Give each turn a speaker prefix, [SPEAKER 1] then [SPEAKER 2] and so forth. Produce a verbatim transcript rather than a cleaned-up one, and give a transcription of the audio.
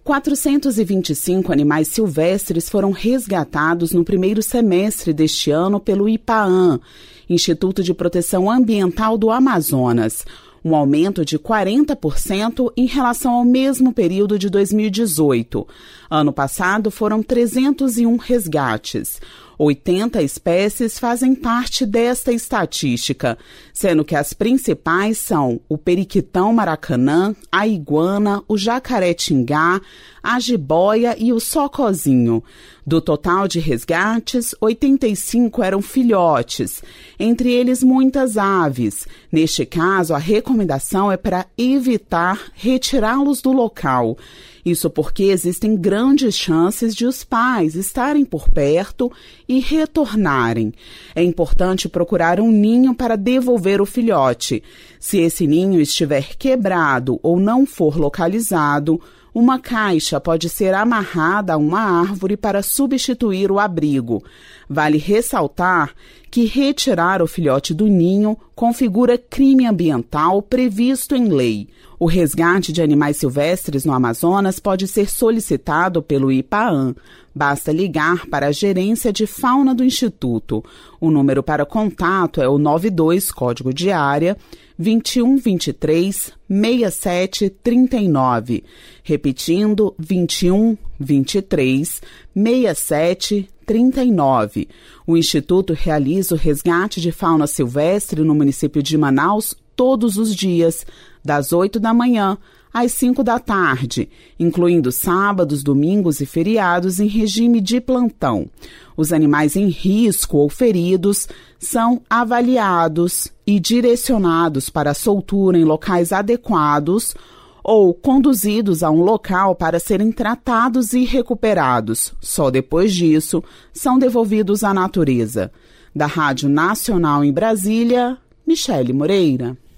[SPEAKER 1] quatrocentos e vinte e cinco animais silvestres foram resgatados no primeiro semestre deste ano pelo IPAAM, Instituto de Proteção Ambiental do Amazonas, um aumento de quarenta por cento em relação ao mesmo período de dois mil e dezoito. Ano passado foram trezentos e um resgates. oitenta espécies fazem parte desta estatística, sendo que as principais são o periquitão maracanã, a iguana, o jacaré-tingá, a jiboia e o socozinho. Do total de resgates, oitenta e cinco eram filhotes, entre eles muitas aves. Neste caso, a recomendação é para evitar retirá-los do local. Isso porque existem grandes chances de os pais estarem por perto e retornarem. É importante procurar um ninho para devolver o filhote. Se esse ninho estiver quebrado ou não for localizado, uma caixa pode ser amarrada a uma árvore para substituir o abrigo. Vale ressaltar que retirar o filhote do ninho configura crime ambiental previsto em lei. O resgate de animais silvestres no Amazonas pode ser solicitado pelo IPAAM. Basta ligar para a Gerência de Fauna do Instituto. O número para contato é o nove dois, código de área, vinte e um, vinte e três, sessenta e sete, trinta e nove. Repetindo, vinte e um, vinte e três, sessenta e sete, trinta e nove. O Instituto realiza o resgate de fauna silvestre no município de Manaus todos os dias, das oito da manhã às cinco da tarde, incluindo sábados, domingos e feriados em regime de plantão. Os animais em risco ou feridos são avaliados e direcionados para soltura em locais adequados ou conduzidos a um local para serem tratados e recuperados. Só depois disso são devolvidos à natureza. Da Rádio Nacional em Brasília, Michele Moreira.